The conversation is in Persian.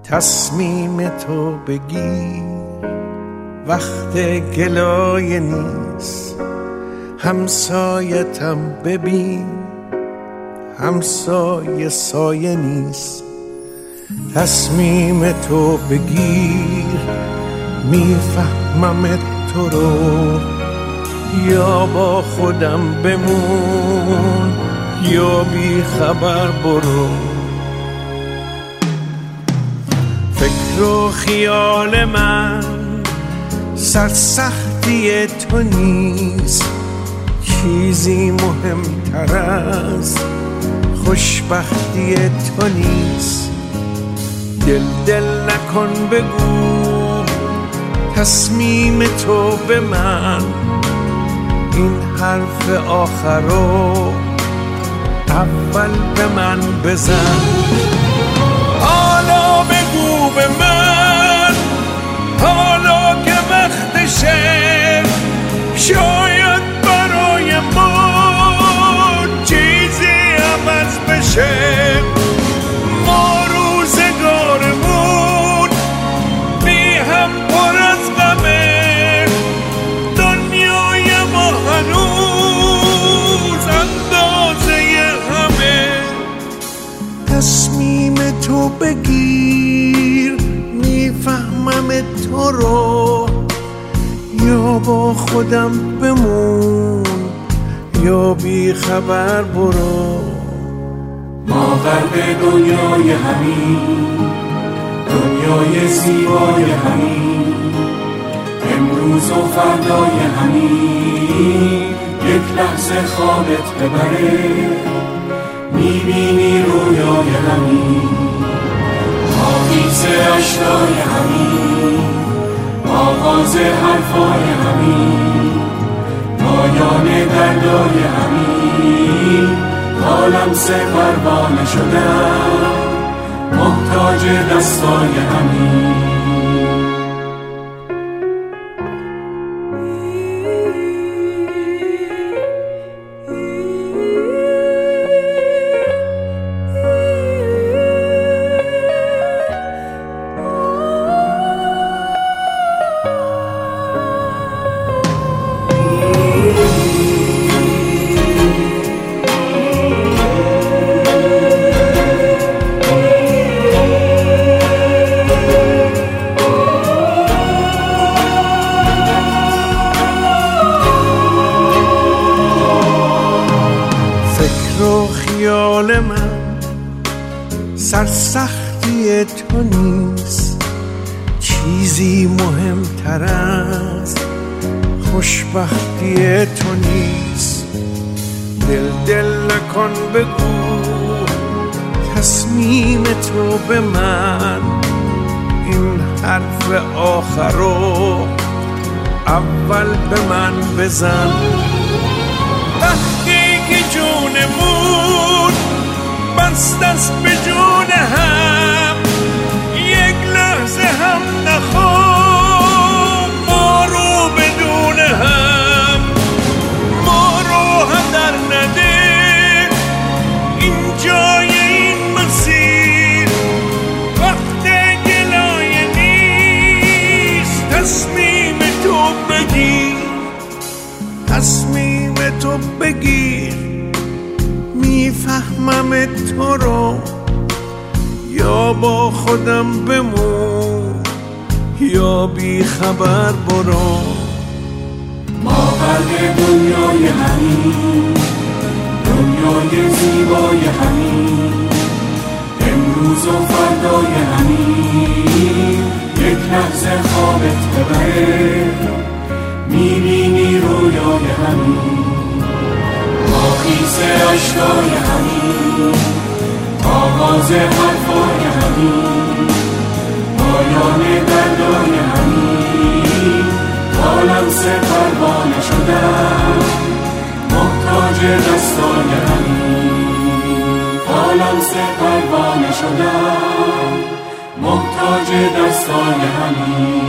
تصمیم تو بگیر، وقت گلایه نیست. همسایتم ببین، همسایه سایه نیست. تصمیم تو بگیر، میفهمم تو رو. یا با خودم بمون یا بی خبر برو. فکر و خیال من سرسختی تو نیست. چیزی مهمتر از خوشبختی تو نیست. دل نکن بگو تصمیم تو به من. این حرف آخرو اول به من بزن. حالا بگو به من، حالا که وقتشه. شاید برای ما چیزی عوض بشه. ما روزگارمون بی هم پر از غمه. دنیای ما هنوز اندازه همه. تصمیم تو بگیر، میفهمم تو رو. یا با خودم بمون یا بی خبر برو. ما غرق دنیای همین، دنیای زیبای همین. امروز و فردای همین، یک لحظه خوابت ببره. میبینی رویای همین، آغیز اشکای همین. آغاز حرفای همین، پایان دردای همین. تا لمس پروانه شدم، محتاج دستای همین. خیال من سرسختی تو نیست. چیزی مهمتر از خوشبختی تو نیست. دل نکن بگو تصمیم تو به من. این حرف آخرو اول به من بزن. وقتی که جونمون بست است به جون هم، یک لحظه هم نخوام ما رو بدون هم. ما رو هدر نده این جای این مسیر. وقت گلایه نیست. تصمیم تو بگیر، تصمیم تو بگیر. میفهمم تو رو. یا با خودم بمون یا بی خبر برو. ما غرق دنیای همین، دنیای زیبای همین. امروز و فردای همین، یک لحظه خوابت ببره. میبینی رویای همین، آغیز اشکای همین. آغاز حرفای همین، پایان دردای همین. تا لمس پروانه شدم، محتاج دستای همین. تا لمس پروانه شدم، محتاج دستای همین.